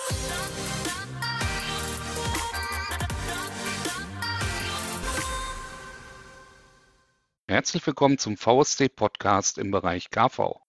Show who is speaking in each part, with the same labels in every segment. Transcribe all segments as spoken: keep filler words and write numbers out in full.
Speaker 1: Herzlich willkommen zum V S C-Podcast im Bereich K V.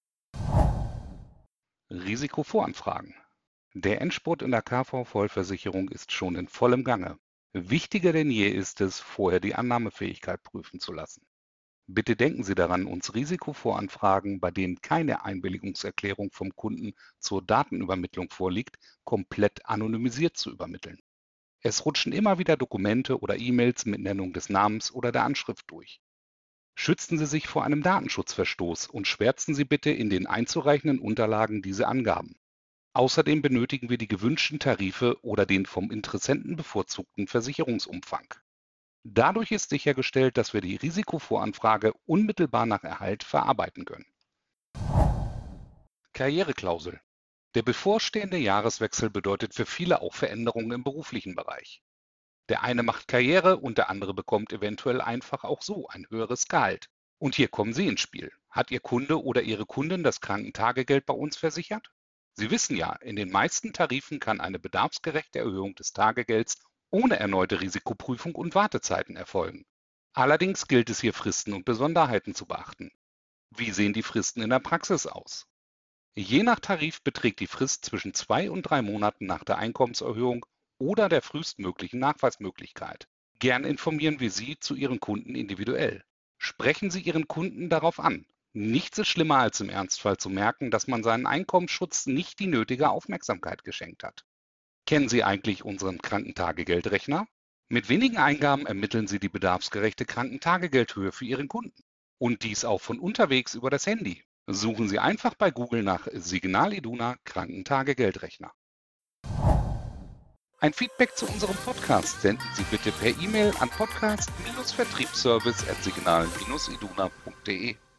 Speaker 1: Risikovoranfragen. Der Endspurt in der K V-Vollversicherung ist schon in vollem Gange. Wichtiger denn je ist es, vorher die Annahmefähigkeit prüfen zu lassen. Bitte denken Sie daran, uns Risikovoranfragen, bei denen keine Einwilligungserklärung vom Kunden zur Datenübermittlung vorliegt, komplett anonymisiert zu übermitteln. Es rutschen immer wieder Dokumente oder E-Mails mit Nennung des Namens oder der Anschrift durch. Schützen Sie sich vor einem Datenschutzverstoß und schwärzen Sie bitte in den einzureichenden Unterlagen diese Angaben. Außerdem benötigen wir die gewünschten Tarife oder den vom Interessenten bevorzugten Versicherungsumfang. Dadurch ist sichergestellt, dass wir die Risikovoranfrage unmittelbar nach Erhalt verarbeiten können. Karriereklausel. Der bevorstehende Jahreswechsel bedeutet für viele auch Veränderungen im beruflichen Bereich. Der eine macht Karriere und der andere bekommt eventuell einfach auch so ein höheres Gehalt. Und hier kommen Sie ins Spiel. Hat Ihr Kunde oder Ihre Kundin das Krankentagegeld bei uns versichert? Sie wissen ja, in den meisten Tarifen kann eine bedarfsgerechte Erhöhung des Tagegelds ohne erneute Risikoprüfung und Wartezeiten erfolgen. Allerdings gilt es hier Fristen und Besonderheiten zu beachten. Wie sehen die Fristen in der Praxis aus? Je nach Tarif beträgt die Frist zwischen zwei und drei Monaten nach der Einkommenserhöhung oder der frühestmöglichen Nachweismöglichkeit. Gern informieren wir Sie zu Ihren Kunden individuell. Sprechen Sie Ihren Kunden darauf an. Nichts ist schlimmer als im Ernstfall zu merken, dass man seinen Einkommensschutz nicht die nötige Aufmerksamkeit geschenkt hat. Kennen Sie eigentlich unseren Krankentagegeldrechner? Mit wenigen Eingaben ermitteln Sie die bedarfsgerechte Krankentagegeldhöhe für Ihren Kunden. Und dies auch von unterwegs über das Handy. Suchen Sie einfach bei Google nach Signal Iduna Krankentagegeldrechner. Ein Feedback zu unserem Podcast senden Sie bitte per E-Mail an podcast Bindestrich vertriebsservice at signal Bindestrich iduna punkt de.